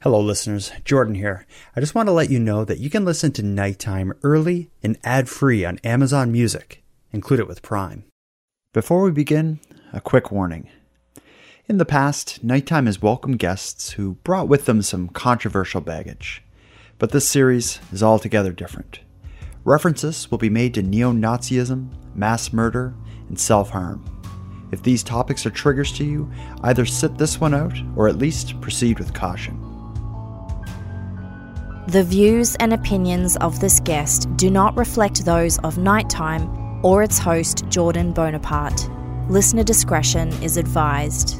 Hello listeners, Jordan here. I just want to let you know that you can listen to Nighttime early and ad-free on Amazon Music, included with Prime. Before we begin, a quick warning. In the past, Nighttime has welcomed guests who brought with them some controversial baggage. But this series is altogether different. References will be made to neo-Nazism, mass murder, and self-harm. If these topics are triggers to you, either sit this one out or at least proceed with caution. The views and opinions of this guest do not reflect those of Nighttime or its host, Jordan Bonaparte. Listener discretion is advised.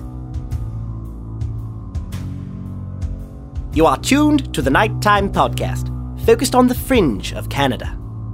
You are tuned to the Nighttime Podcast, focused on the fringe of Canada.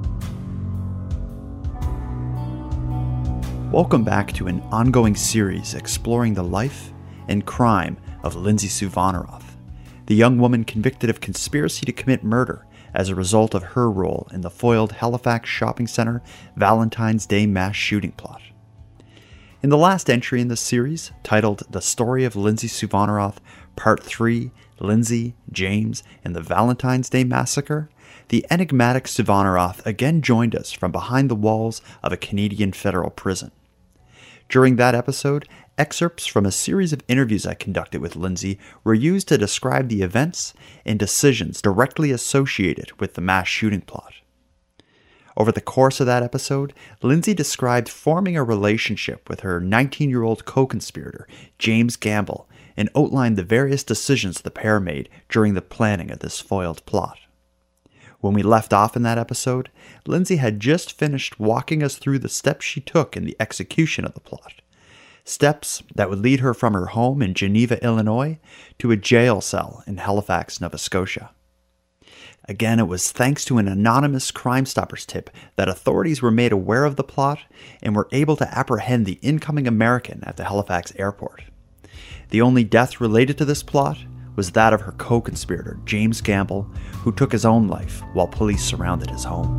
Welcome back to an ongoing series exploring the life and crime of Lindsay Suvarnarov, the young woman convicted of conspiracy to commit murder as a result of her role in the foiled Halifax Shopping Centre Valentine's Day mass shooting plot. In the last entry in this series, titled The Story of Lindsay Suvarnarov, Part 3, Lindsay, James, and the Valentine's Day Massacre, the enigmatic Suvarnarov again joined us from behind the walls of a Canadian federal prison. During that episode, excerpts from a series of interviews I conducted with Lindsay were used to describe the events and decisions directly associated with the mass shooting plot. Over the course of that episode, Lindsay described forming a relationship with her 19-year-old co-conspirator, James Gamble, and outlined the various decisions the pair made during the planning of this foiled plot. When we left off in that episode, Lindsay had just finished walking us through the steps she took in the execution of the plot. Steps that would lead her from her home in Geneva, Illinois, to a jail cell in Halifax, Nova Scotia. Again, it was thanks to an anonymous Crime Stoppers tip that authorities were made aware of the plot and were able to apprehend the incoming American at the Halifax airport. The only death related to this plot was that of her co-conspirator, James Gamble, who took his own life while police surrounded his home.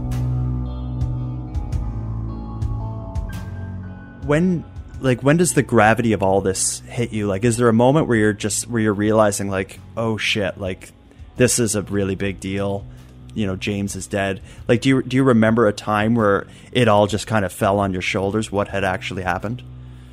When does the gravity of all this hit you? Like, is there a moment where you're realizing, like, oh shit, like, this is a really big deal, you know, James is dead? Like, do you remember a time where it all just kind of fell on your shoulders, what had actually happened?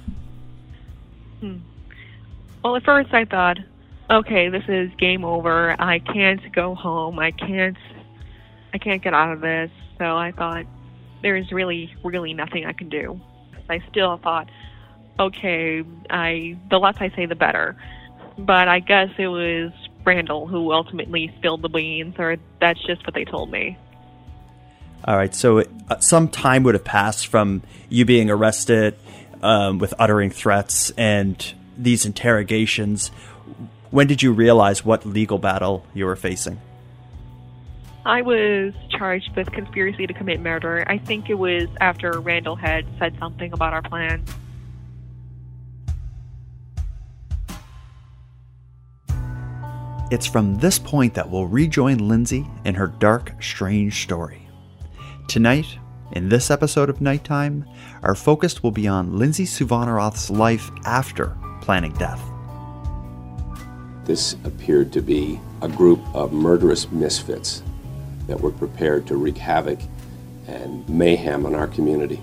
Well, at first I thought, okay, this is game over. I can't go home. I can't get out of this. So I thought there is really nothing I can do. I still thought, okay, the less I say, the better. But I guess it was Randall who ultimately spilled the beans, or that's just what they told me. All right, so some time would have passed from you being arrested with uttering threats and these interrogations. When did you realize what legal battle you were facing? I was charged with conspiracy to commit murder. I think it was after Randall had said something about our plan. It's from this point that we'll rejoin Lindsay in her dark, strange story. Tonight, in this episode of Nighttime, our focus will be on Lindsay Suvarnarov's life after planning death. This appeared to be a group of murderous misfits that were prepared to wreak havoc and mayhem on our community.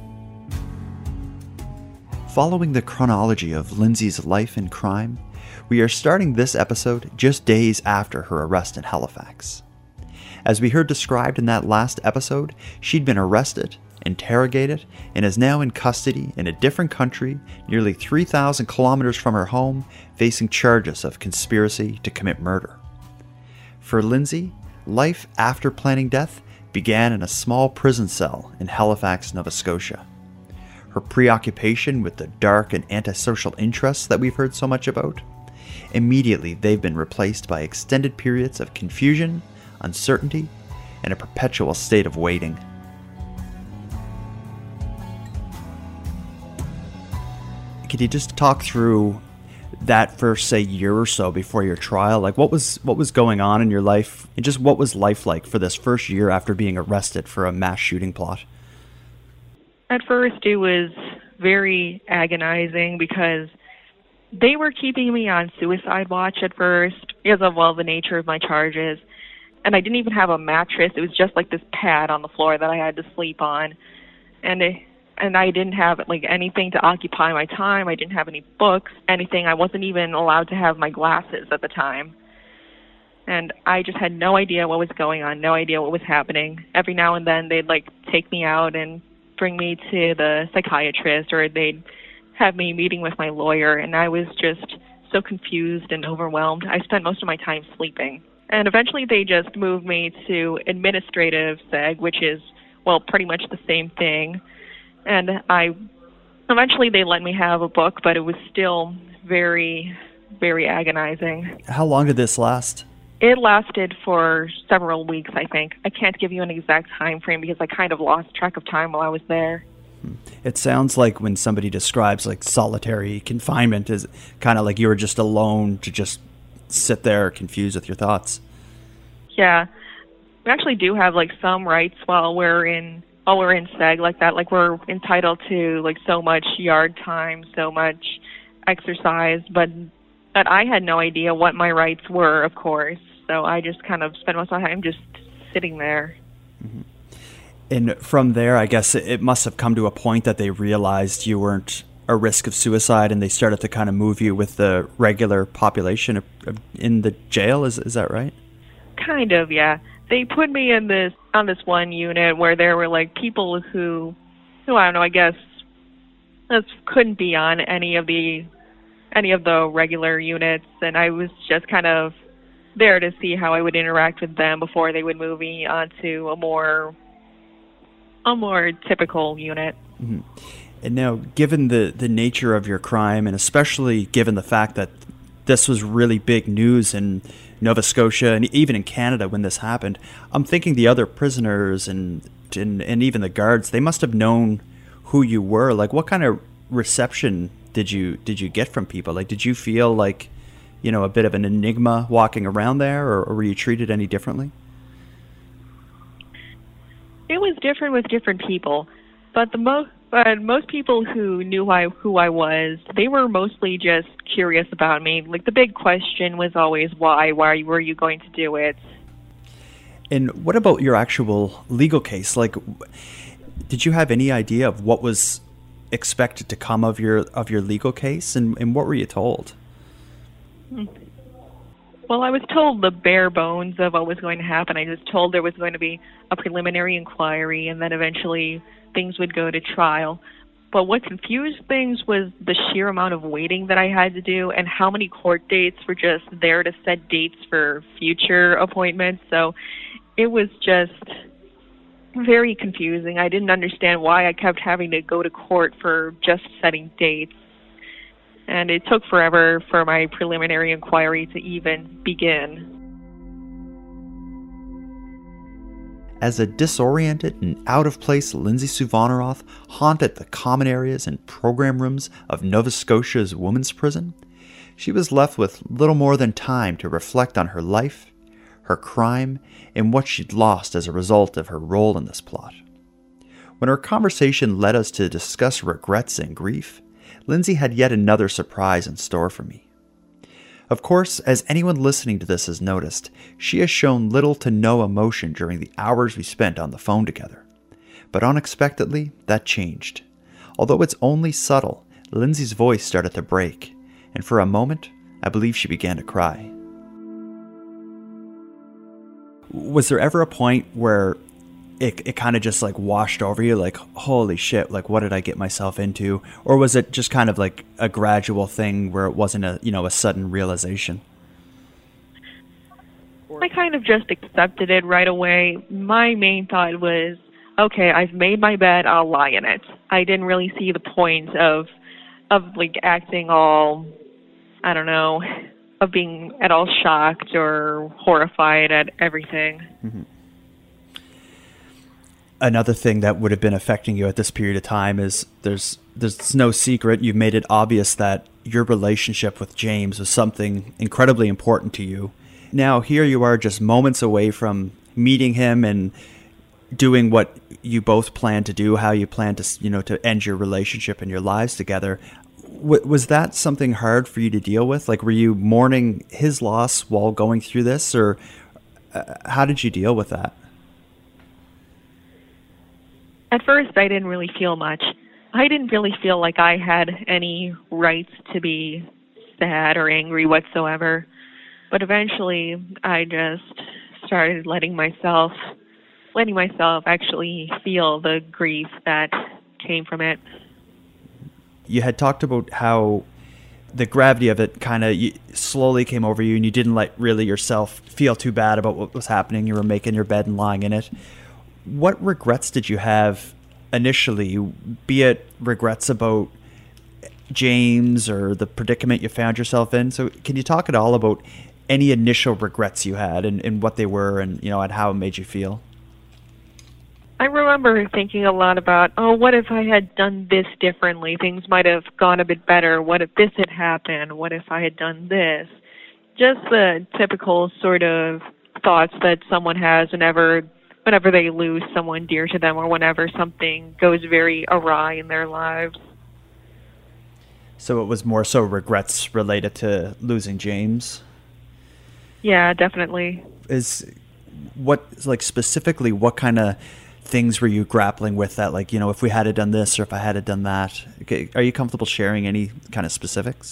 Following the chronology of Lindsay's life and crime, we are starting this episode just days after her arrest in Halifax. As we heard described in that last episode, she'd been arrested, interrogated, and is now in custody in a different country, nearly 3,000 kilometers from her home, facing charges of conspiracy to commit murder. For Lindsay, life after planning death began in a small prison cell in Halifax, Nova Scotia. Her preoccupation with the dark and antisocial interests that we've heard so much about, immediately they've been replaced by extended periods of confusion, uncertainty, and a perpetual state of waiting. Could you just talk through that first, say, year or so before your trial? Like, what was going on in your life, and just what was life like for this first year after being arrested for a mass shooting plot? At first, it was very agonizing because They were keeping me on suicide watch at first because of, well, the nature of my charges. And I didn't even have a mattress. It was just like this pad on the floor that I had to sleep on. And I didn't have like anything to occupy my time. I didn't have any books, anything. I wasn't even allowed to have my glasses at the time. And I just had no idea what was going on, no idea what was happening. Every now and then they'd like take me out and bring me to the psychiatrist, or they'd have me meeting with my lawyer, and I was just so confused and overwhelmed. I spent most of my time sleeping. And eventually they just moved me to administrative seg, which is, well, pretty much the same thing. And eventually they let me have a book, but it was still very, very agonizing. How long did this last? It lasted for several weeks, I think. I can't give you an exact time frame because I kind of lost track of time while I was there. It sounds like when somebody describes like solitary confinement is kind of like you were just alone to just sit there confused with your thoughts. Yeah. We actually do have like some rights while we're in SEG like that. Like we're entitled to like so much yard time, so much exercise, but I had no idea what my rights were, of course. So I just kind of spent most of my time just sitting there. Mm-hmm. And from there, I guess it must have come to a point that they realized you weren't a risk of suicide, and they started to kind of move you with the regular population in the jail. Is that right? Kind of, yeah. They put me on this one unit where there were like people who I don't know, I guess couldn't be on any of the regular units, and I was just kind of there to see how I would interact with them before they would move me onto a more typical unit. Mm-hmm. And now, given the nature of your crime, and especially given the fact that this was really big news in Nova Scotia and even in Canada when this happened, I'm thinking the other prisoners and even the guards, they must have known who you were. Like, what kind of reception did you get from people? Like, did you feel like, you know, a bit of an enigma walking around there, or were you treated any differently? It was different with different people, but most people who knew who I was, they were mostly just curious about me. Like, the big question was always why were you going to do it? And what about your actual legal case? Like, did you have any idea of what was expected to come of your legal case, and what were you told? Well, I was told the bare bones of what was going to happen. I was told there was going to be a preliminary inquiry, and then eventually things would go to trial. But what confused things was the sheer amount of waiting that I had to do, and how many court dates were just there to set dates for future appointments. So it was just very confusing. I didn't understand why I kept having to go to court for just setting dates. And it took forever for my preliminary inquiry to even begin. As a disoriented and out-of-place Lindsay Suvarnarov haunted the common areas and program rooms of Nova Scotia's women's prison, she was left with little more than time to reflect on her life, her crime, and what she'd lost as a result of her role in this plot. When our conversation led us to discuss regrets and grief, Lindsay had yet another surprise in store for me. Of course, as anyone listening to this has noticed, she has shown little to no emotion during the hours we spent on the phone together. But unexpectedly, that changed. Although it's only subtle, Lindsay's voice started to break, and for a moment, I believe she began to cry. Was there ever a point where it kind of just like washed over you, like, holy shit, like what did I get myself into? Or was it just kind of like a gradual thing where it wasn't a sudden realization? I kind of just accepted it right away. My main thought was, okay, I've made my bed, I'll lie in it. I didn't really see the point of like acting all, I don't know, of being at all shocked or horrified at everything. Mm-hmm. Another thing that would have been affecting you at this period of time is there's no secret. You've made it obvious that your relationship with James was something incredibly important to you. Now here you are just moments away from meeting him and doing what you both plan to do, how you plan to, to end your relationship and your lives together. Was that something hard for you to deal with? Like, were you mourning his loss while going through this, or how did you deal with that? At first, I didn't really feel much. I didn't really feel like I had any rights to be sad or angry whatsoever. But eventually, I just started letting myself actually feel the grief that came from it. You had talked about how the gravity of it kind of slowly came over you, and you didn't let really yourself feel too bad about what was happening. You were making your bed and lying in it. What regrets did you have initially, be it regrets about James or the predicament you found yourself in? So can you talk at all about any initial regrets you had and what they were and, and how it made you feel? I remember thinking a lot about, what if I had done this differently? Things might have gone a bit better. What if this had happened? What if I had done this? Just the typical sort of thoughts that someone has whenever they lose someone dear to them or whenever something goes very awry in their lives. So it was more so regrets related to losing James? Yeah, definitely. Specifically, what kind of things were you grappling with that, like, if we had done this or if I had done that? Okay, are you comfortable sharing any kind of specifics?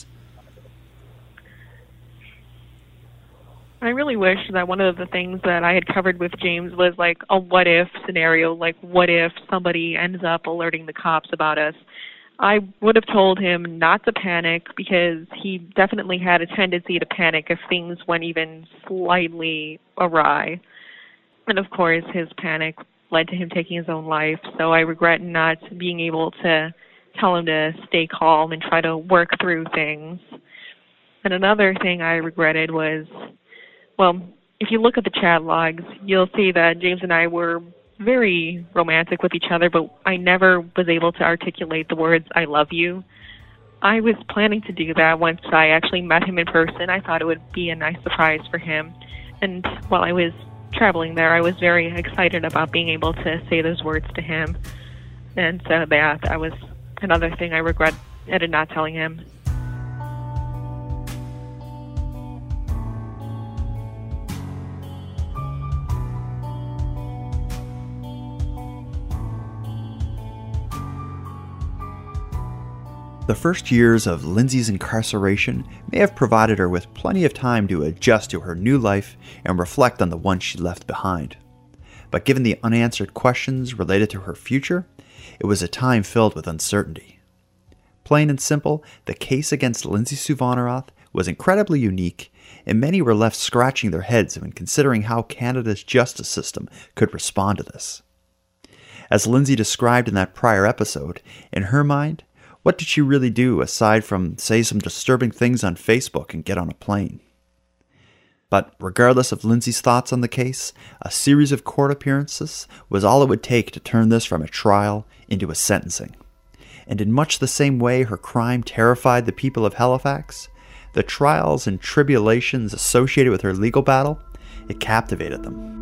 I really wish that one of the things that I had covered with James was like a what if scenario, like what if somebody ends up alerting the cops about us. I would have told him not to panic because he definitely had a tendency to panic if things went even slightly awry. And of course, his panic led to him taking his own life, so I regret not being able to tell him to stay calm and try to work through things. And another thing I regretted was, if you look at the chat logs, you'll see that James and I were very romantic with each other, but I never was able to articulate the words, I love you. I was planning to do that once I actually met him in person. I thought it would be a nice surprise for him. And while I was traveling there, I was very excited about being able to say those words to him. And so that was another thing I regretted not telling him. The first years of Lindsay's incarceration may have provided her with plenty of time to adjust to her new life and reflect on the one she left behind. But given the unanswered questions related to her future, it was a time filled with uncertainty. Plain and simple, the case against Lindsay Suvanaroth was incredibly unique, and many were left scratching their heads when considering how Canada's justice system could respond to this. As Lindsay described in that prior episode, in her mind, what did she really do aside from say some disturbing things on Facebook and get on a plane? But regardless of Lindsay's thoughts on the case, a series of court appearances was all it would take to turn this from a trial into a sentencing. And in much the same way her crime terrified the people of Halifax, the trials and tribulations associated with her legal battle, it captivated them.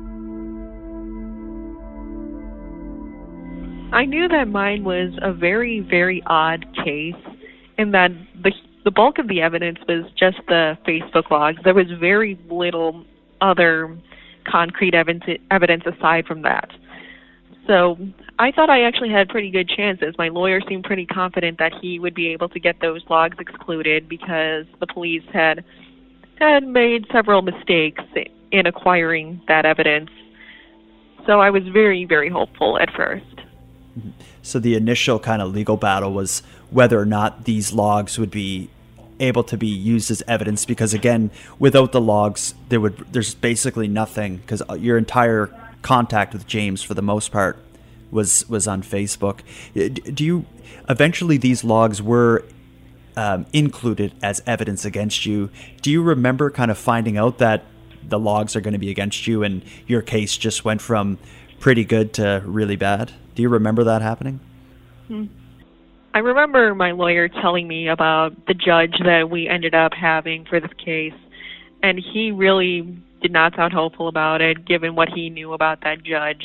I knew that mine was a very, very odd case, and that the bulk of the evidence was just the Facebook logs. There was very little other concrete evidence aside from that. So I thought I actually had pretty good chances. My lawyer seemed pretty confident that he would be able to get those logs excluded because the police had made several mistakes in acquiring that evidence. So I was very, very hopeful at first. So the initial kind of legal battle was whether or not these logs would be able to be used as evidence, because again, without the logs, there's basically nothing, because your entire contact with James for the most part was on Facebook. Eventually these logs were included as evidence against you. Do you remember kind of finding out that the logs are going to be against you and your case just went from pretty good to really bad? Do you remember that happening? I remember my lawyer telling me about the judge that we ended up having for this case, and he really did not sound hopeful about it, given what he knew about that judge.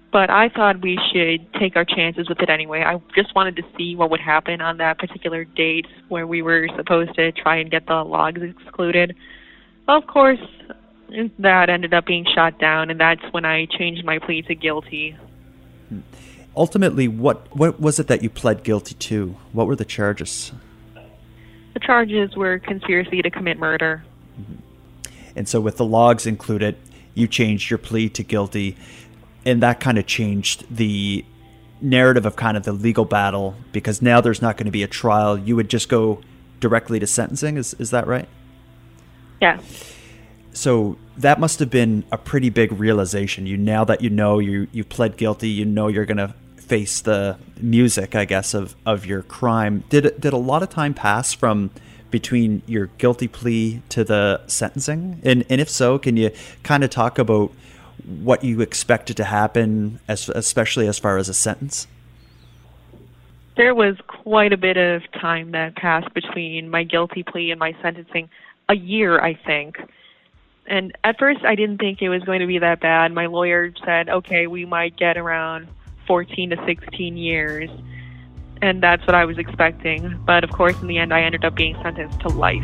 But I thought we should take our chances with it anyway. I just wanted to see what would happen on that particular date where we were supposed to try and get the logs excluded. Well, of course, that ended up being shot down, and that's when I changed my plea to guilty. Ultimately, what was it that you pled guilty to? What were the charges? The charges were conspiracy to commit murder. And so with the logs included, you changed your plea to guilty, and that kind of changed the narrative of kind of the legal battle, because now there's not going to be a trial. You would just go directly to sentencing. Is that right? Yeah. So that must have been a pretty big realization. Now that you pled guilty, you're going to face the music, I guess, of your crime. Did a lot of time pass from between your guilty plea to the sentencing? And if so, can you kind of talk about what you expected to happen, especially as far as a sentence? There was quite a bit of time that passed between my guilty plea and my sentencing. A year, I think. And at first, I didn't think it was going to be that bad. My lawyer said, okay, we might get around 14 to 16 years. And that's what I was expecting. But of course, in the end, I ended up being sentenced to life.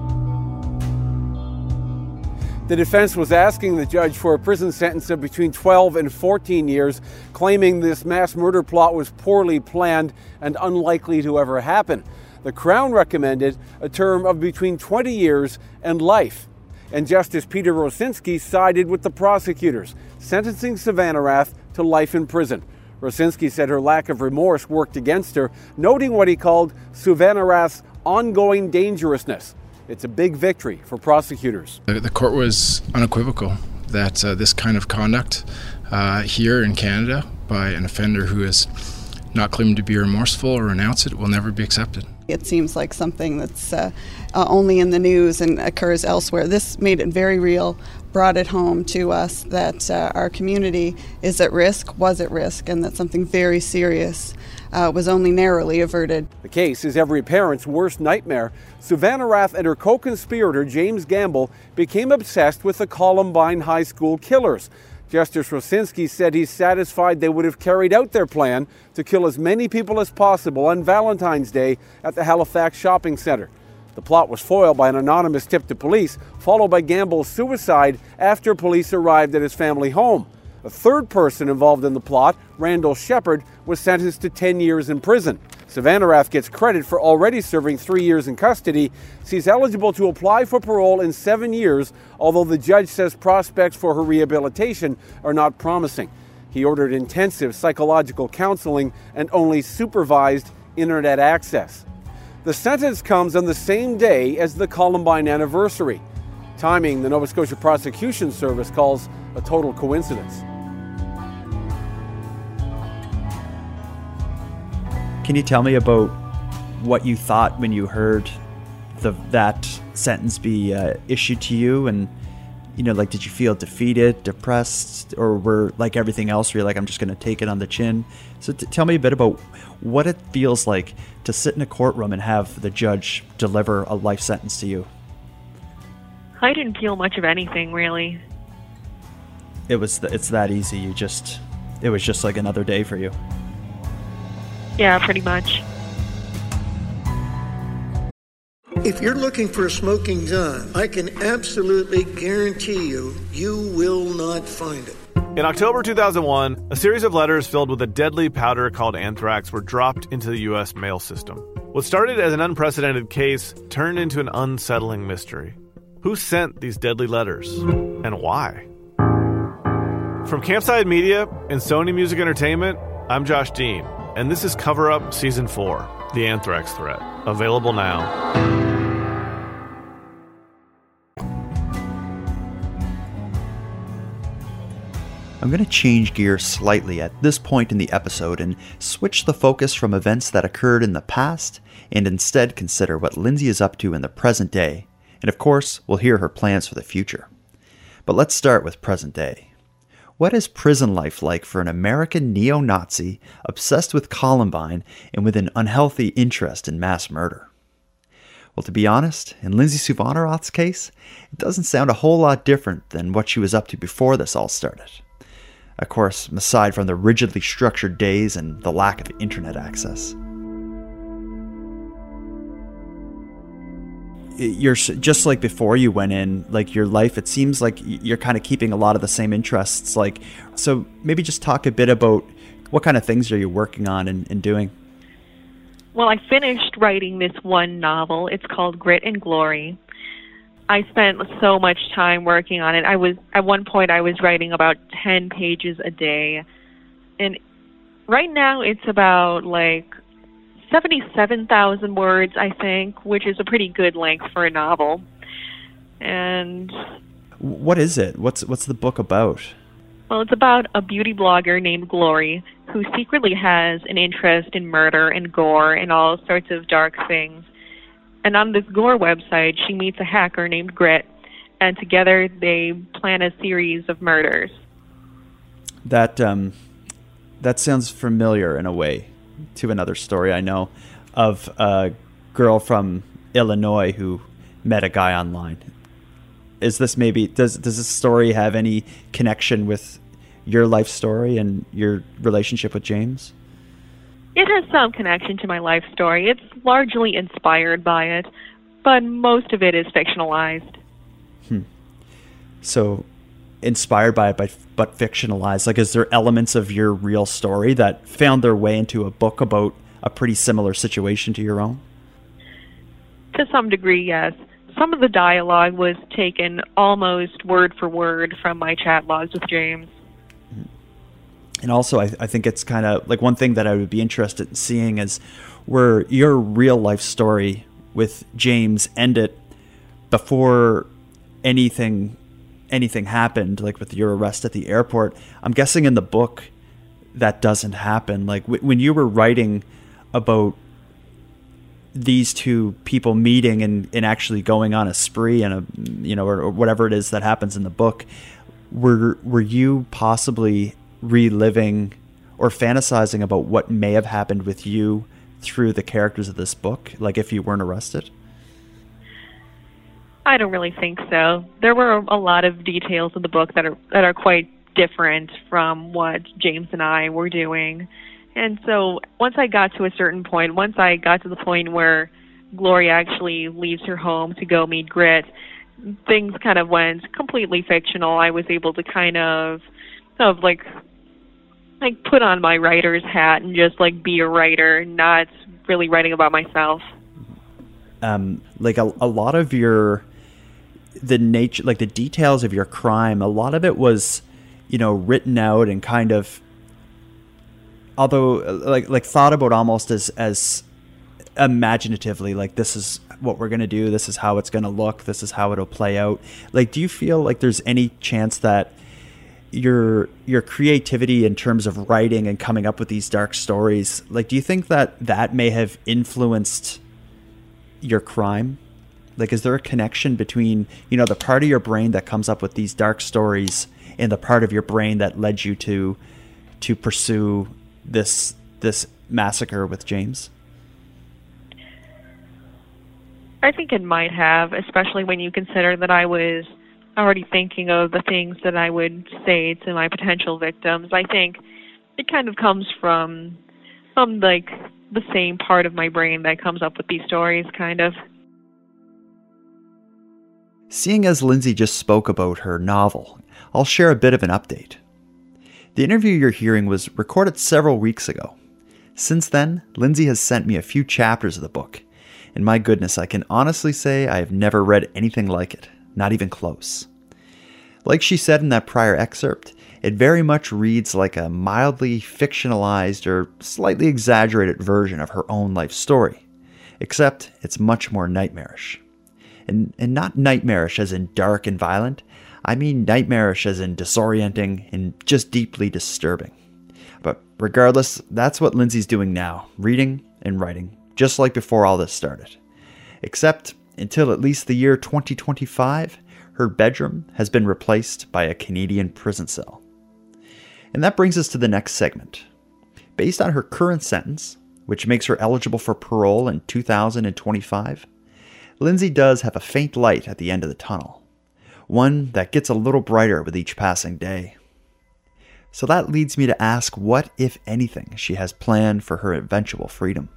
The defense was asking the judge for a prison sentence of between 12 and 14 years, claiming this mass murder plot was poorly planned and unlikely to ever happen. The Crown recommended a term of between 20 years and life. And Justice Peter Rosinski sided with the prosecutors, sentencing Savannah Rath to life in prison. Rosinski said her lack of remorse worked against her, noting what he called Savannah Rath's ongoing dangerousness. It's a big victory for prosecutors. The court was unequivocal that this kind of conduct here in Canada by an offender who is not claiming to be remorseful or renounce it will never be accepted. It seems like something that's only in the news and occurs elsewhere. This made it very real, brought it home to us that our community is at risk, was at risk, and that something very serious was only narrowly averted. The case is every parent's worst nightmare. Savannah Rath and her co-conspirator, James Gamble, became obsessed with the Columbine High School killers. Justice Rosinski said he's satisfied they would have carried out their plan to kill as many people as possible on Valentine's Day at the Halifax shopping centre. The plot was foiled by an anonymous tip to police, followed by Gamble's suicide after police arrived at his family home. A third person involved in the plot, Randall Shepard, was sentenced to 10 years in prison. Savannah Rath gets credit for already serving 3 years in custody. She's eligible to apply for parole in 7 years, although the judge says prospects for her rehabilitation are not promising. He ordered intensive psychological counseling and only supervised internet access. The sentence comes on the same day as the Columbine anniversary. Timing the Nova Scotia Prosecution Service calls a total coincidence. Can you tell me about what you thought when you heard that sentence be issued to you? And, did you feel defeated, depressed, or were like everything else, where you're like, I'm just going to take it on the chin? So tell me a bit about what it feels like to sit in a courtroom and have the judge deliver a life sentence to you. I didn't feel much of anything, really. It's that easy. It was just like another day for you. Yeah, pretty much. If you're looking for a smoking gun, I can absolutely guarantee you will not find it. In October 2001, a series of letters filled with a deadly powder called anthrax were dropped into the U.S. mail system. What started as an unprecedented case turned into an unsettling mystery. Who sent these deadly letters, and why? From Campside Media and Sony Music Entertainment, I'm Josh Dean, and this is Cover Up Season 4, The Anthrax Threat, available now. I'm going to change gears slightly at this point in the episode and switch the focus from events that occurred in the past and instead consider what Lindsay is up to in the present day. And of course, we'll hear her plans for the future. But let's start with present day. What is prison life like for an American neo-Nazi obsessed with Columbine and with an unhealthy interest in mass murder? Well, to be honest, in Lindsay Suvarnaroth's case, it doesn't sound a whole lot different than what she was up to before this all started. Of course, aside from the rigidly structured days and the lack of internet access. You're just like before you went in, like your life, it seems like you're kind of keeping a lot of the same interests. Like, so maybe just talk a bit about what kind of things are you working on and doing? Well, I finished writing this one novel. It's called Grit and Glory. I spent so much time working on it. At one point I was writing about 10 pages a day. And right now it's about like 77,000 words, I think, which is a pretty good length for a novel. And what is it? What's the book about? Well, it's about a beauty blogger named Glory who secretly has an interest in murder and gore and all sorts of dark things. And on this gore website, she meets a hacker named Grit, and together they plan a series of murders. That sounds familiar in a way to another story I know of a girl from Illinois who met a guy online. Is this maybe, does this story have any connection with your life story and your relationship with James? It has some connection to my life story. It's largely inspired by it, but most of it is fictionalized. So, inspired by it, but fictionalized. Like, is there elements of your real story that found their way into a book about a pretty similar situation to your own? To some degree, yes. Some of the dialogue was taken almost word for word from my chat logs with James. And also, I think it's kind of like one thing that I would be interested in seeing is where your real life story with James ended before anything happened, like with your arrest at the airport. I'm guessing in the book that doesn't happen. Like when you were writing about these two people meeting and actually going on a spree and or whatever it is that happens in the book, were you possibly reliving or fantasizing about what may have happened with you through the characters of this book, like if you weren't arrested? I don't really think so. There were a lot of details in the book that are quite different from what James and I were doing. And so once I got to the point where Glory actually leaves her home to go meet Grit, things kind of went completely fictional. I was able to kind of like put on my writer's hat and just like be a writer, not really writing about myself. Like a lot of the nature, like the details of your crime, a lot of it was, written out and kind of, although like thought about almost as imaginatively, like this is what we're going to do, this is how it's going to look, this is how it'll play out. Like, do you feel like there's any chance that your creativity in terms of writing and coming up with these dark stories, like, do you think that may have influenced your crime? Like, is there a connection between, the part of your brain that comes up with these dark stories and the part of your brain that led you to pursue this massacre with James? I think it might have, especially when you consider that I was already thinking of the things that I would say to my potential victims. I think it kind of comes from like the same part of my brain that comes up with these stories, kind of. Seeing as Lindsay just spoke about her novel, I'll share a bit of an update. The interview you're hearing was recorded several weeks ago. Since then, Lindsay has sent me a few chapters of the book, and my goodness, I can honestly say I have never read anything like it, not even close. Like she said in that prior excerpt, it very much reads like a mildly fictionalized or slightly exaggerated version of her own life story, except it's much more nightmarish. And not nightmarish as in dark and violent, I mean nightmarish as in disorienting and just deeply disturbing. But regardless, that's what Lindsay's doing now, reading and writing, just like before all this started. Except until at least the year 2025, her bedroom has been replaced by a Canadian prison cell. And that brings us to the next segment. Based on her current sentence, which makes her eligible for parole in 2025, Lindsay does have a faint light at the end of the tunnel, one that gets a little brighter with each passing day. So that leads me to ask what, if anything, she has planned for her eventual freedom.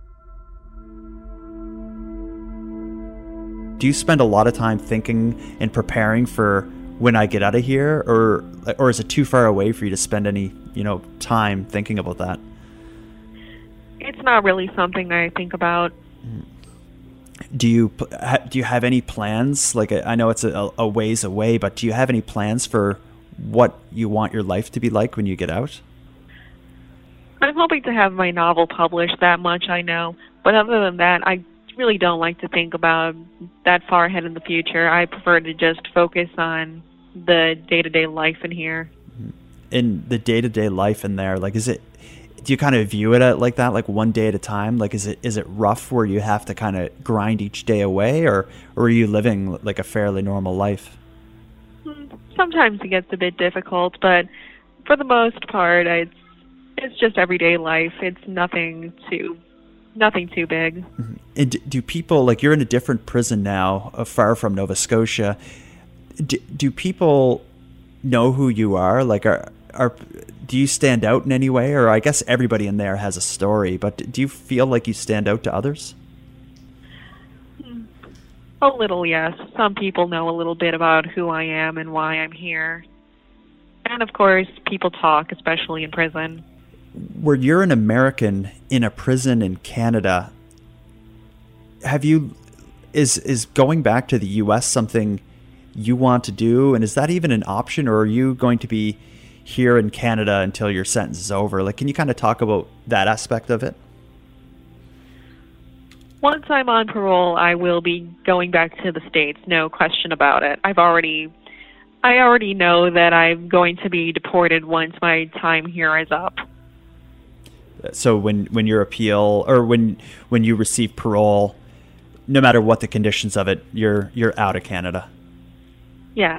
Do you spend a lot of time thinking and preparing for when I get out of here, or is it too far away for you to spend any, time thinking about that? It's not really something I think about. Do you have any plans? Like, I know it's a ways away, but do you have any plans for what you want your life to be like when you get out? I'm hoping to have my novel published, that much I know. But other than that, I really don't like to think about that far ahead in the future. I prefer to just focus on the day-to-day life in here. In the day-to-day life in there, like, do you kind of view it like that, like one day at a time? Like, is it rough where you have to kind of grind each day away, or are you living like a fairly normal life? Sometimes it gets a bit difficult, but for the most part, it's just everyday life. It's nothing too big. And do people, like, you're in a different prison now, far from Nova Scotia. Do people know who you are? Like, do you stand out in any way? Or I guess everybody in there has a story, but do you feel like you stand out to others? A little, yes. Some people know a little bit about who I am and why I'm here. And of course, people talk, especially in prison. Where you're an American in a prison in Canada, is going back to the U.S. something you want to do? And is that even an option, or are you going to be here in Canada until your sentence is over? Like, can you kind of talk about that aspect of it? Once I'm on parole, I will be going back to the States, no question about it. I already know that I'm going to be deported once my time here is up. So when your appeal, or when you receive parole, no matter what the conditions of it, you're out of Canada. Yeah.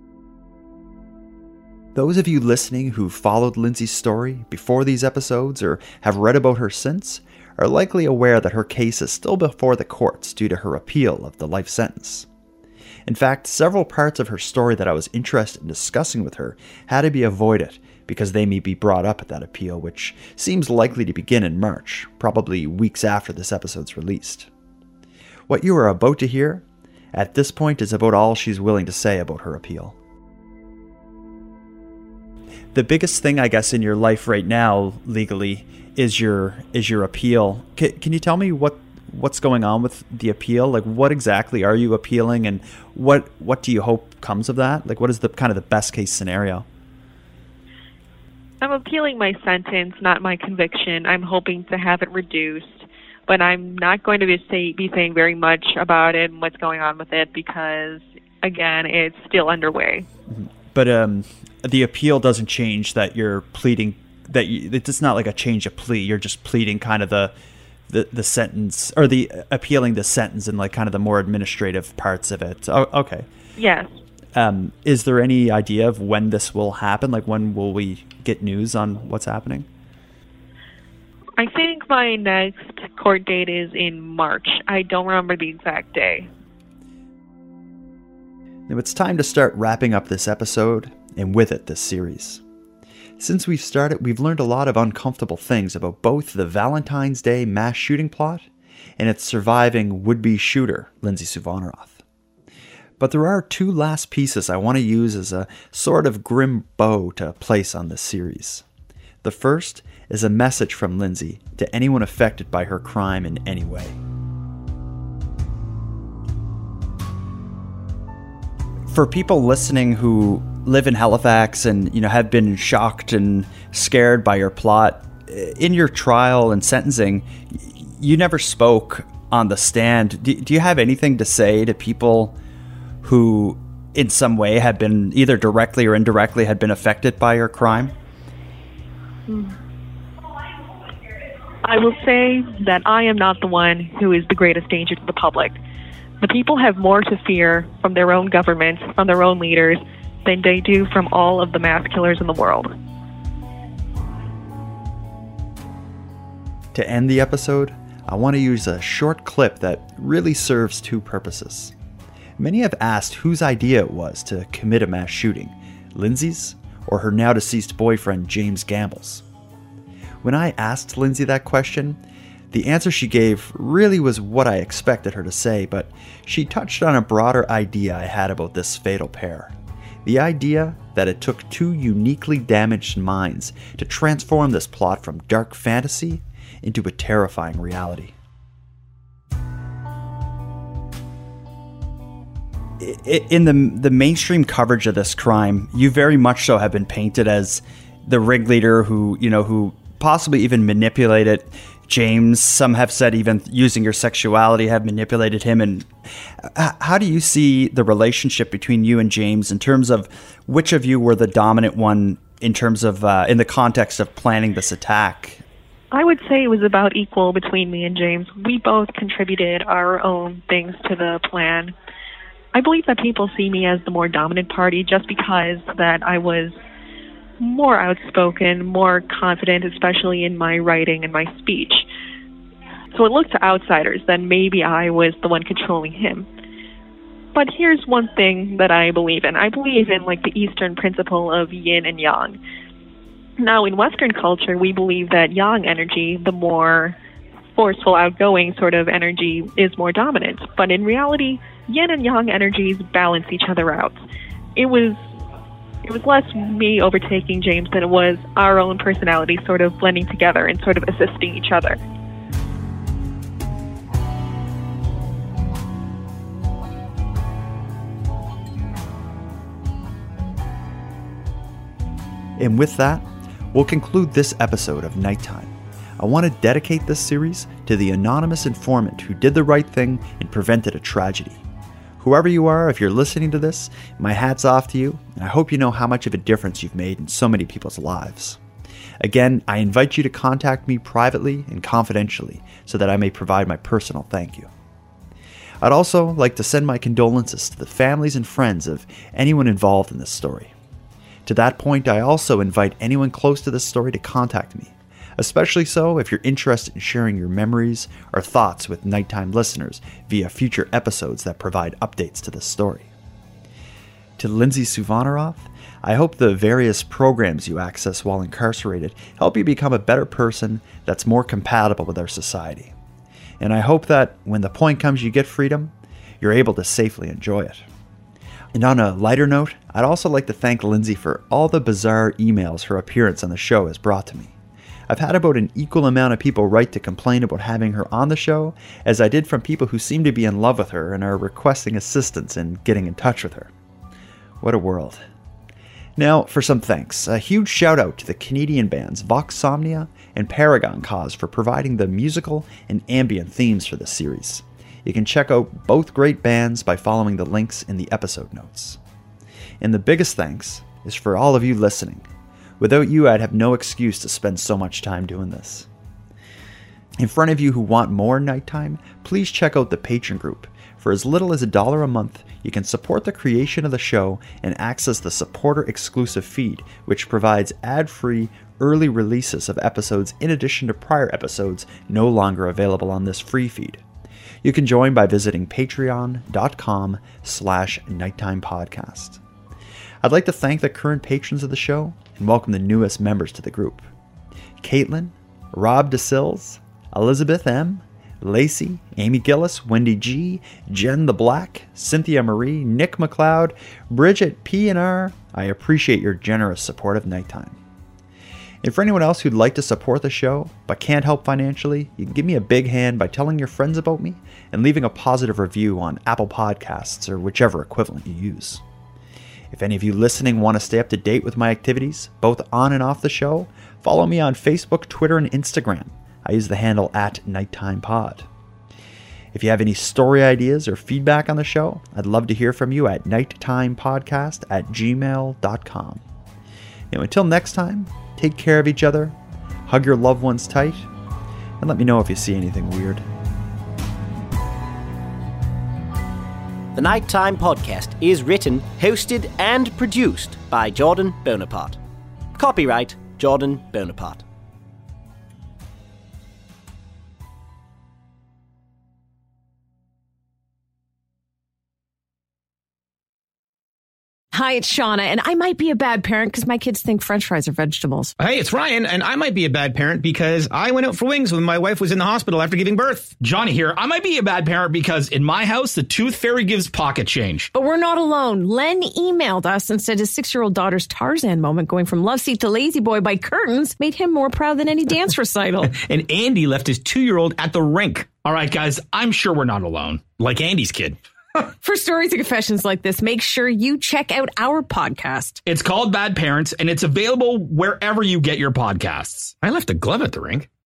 Those of you listening who followed Lindsay's story before these episodes or have read about her since are likely aware that her case is still before the courts due to her appeal of the life sentence. In fact, several parts of her story that I was interested in discussing with her had to be avoided because they may be brought up at that appeal, which seems likely to begin in March, probably weeks after this episode's released. What you are about to hear at this point is about all she's willing to say about her appeal. The biggest thing, I guess, in your life right now, legally, is your appeal. Can you tell me what's going on with the appeal? Like, what exactly are you appealing, and what do you hope comes of that? Like, what is the kind of the best case scenario? I'm appealing my sentence, not my conviction. I'm hoping to have it reduced, but I'm not going to be saying very much about it and what's going on with it because, again, it's still underway. But the appeal doesn't change that you're pleading, it's not like a change of plea. You're just pleading kind of the sentence, or the appealing the sentence and like kind of the more administrative parts of it. Oh, okay. Yes. Is there any idea of when this will happen? Like, when will we get news on what's happening? I think my next court date is in March. I don't remember the exact day. Now it's time to start wrapping up this episode, and with it, this series. Since we've started, we've learned a lot of uncomfortable things about both the Valentine's Day mass shooting plot and its surviving would-be shooter, Lindsay Suvarnarov. But there are two last pieces I want to use as a sort of grim bow to place on this series. The first is a message from Lindsay to anyone affected by her crime in any way. For people listening who live in Halifax and have been shocked and scared by your plot, in your trial and sentencing, you never spoke on the stand. Do you have anything to say to people who in some way have been either directly or indirectly had been affected by your crime? I will say that I am not the one who is the greatest danger to the public. The people have more to fear from their own government, from their own leaders, than they do from all of the mass killers in the world. To end the episode, I want to use a short clip that really serves two purposes. Many have asked whose idea it was to commit a mass shooting, Lindsay's or her now deceased boyfriend James Gamble's? When I asked Lindsay that question, the answer she gave really was what I expected her to say, but she touched on a broader idea I had about this fatal pair. The idea that it took two uniquely damaged minds to transform this plot from dark fantasy into a terrifying reality. In the mainstream coverage of this crime, you very much so have been painted as the ringleader who possibly even manipulated James. Some have said even using your sexuality have manipulated him. And how do you see the relationship between you and James in terms of which of you were the dominant one in terms of in the context of planning this attack? I would say it was about equal between me and James. We both contributed our own things to the plan. I believe that people see me as the more dominant party just because that I was more outspoken, more confident, especially in my writing and my speech. So it looked to outsiders that maybe I was the one controlling him. But here's one thing that I believe in. I believe in the Eastern principle of yin and yang. Now, in Western culture, we believe that yang energy, the more forceful, outgoing sort of energy, is more dominant. But in reality, yin and yang energies balance each other out. It was less me overtaking James than it was our own personality sort of blending together and sort of assisting each other. And with that, we'll conclude this episode of Nighttime. I want to dedicate this series to the anonymous informant who did the right thing and prevented a tragedy. Whoever you are, if you're listening to this, my hat's off to you, and I hope you know how much of a difference you've made in so many people's lives. Again, I invite you to contact me privately and confidentially so that I may provide my personal thank you. I'd also like to send my condolences to the families and friends of anyone involved in this story. To that point, I also invite anyone close to this story to contact me, especially so if you're interested in sharing your memories or thoughts with Nighttime listeners via future episodes that provide updates to this story. To Lindsay Suvanarov, I hope the various programs you access while incarcerated help you become a better person that's more compatible with our society. And I hope that when the point comes you get freedom, you're able to safely enjoy it. And on a lighter note, I'd also like to thank Lindsay for all the bizarre emails her appearance on the show has brought to me. I've had about an equal amount of people write to complain about having her on the show as I did from people who seem to be in love with her and are requesting assistance in getting in touch with her. What a world. Now, for some thanks. A huge shout out to the Canadian bands Voxomnia and Paragon Cause for providing the musical and ambient themes for this series. You can check out both great bands by following the links in the episode notes. And the biggest thanks is for all of you listening. Without you, I'd have no excuse to spend so much time doing this. In front of you who want more Nighttime, please check out the Patreon group. For as little as $1 a month, you can support the creation of the show and access the supporter-exclusive feed, which provides ad-free, early releases of episodes in addition to prior episodes no longer available on this free feed. You can join by visiting patreon.com/nighttimepodcast. I'd like to thank the current patrons of the show and welcome the newest members to the group. Caitlin, Rob DeSills, Elizabeth M., Lacey, Amy Gillis, Wendy G., Jen the Black, Cynthia Marie, Nick McLeod, Bridget P&R. I appreciate your generous support of Nighttime. And for anyone else who'd like to support the show but can't help financially, you can give me a big hand by telling your friends about me and leaving a positive review on Apple Podcasts or whichever equivalent you use. If any of you listening want to stay up to date with my activities, both on and off the show, follow me on Facebook, Twitter, and Instagram. I use the handle @NighttimePod. If you have any story ideas or feedback on the show, I'd love to hear from you at nighttimepodcast@gmail.com. Until next time, take care of each other, hug your loved ones tight, and let me know if you see anything weird. The Nighttime Podcast is written, hosted, and produced by Jordan Bonaparte. Copyright Jordan Bonaparte. Hi, it's Shauna, and I might be a bad parent because my kids think French fries are vegetables. Hey, it's Ryan, and I might be a bad parent because I went out for wings when my wife was in the hospital after giving birth. Johnny here. I might be a bad parent because in my house, the tooth fairy gives pocket change. But we're not alone. Len emailed us and said his 6-year-old daughter's Tarzan moment going from love seat to lazy boy by curtains made him more proud than any dance recital. And Andy left his 2-year-old at the rink. All right, guys, I'm sure we're not alone. Like Andy's kid. For stories and confessions like this, make sure you check out our podcast. It's called Bad Parents, and it's available wherever you get your podcasts. I left a glove at the rink.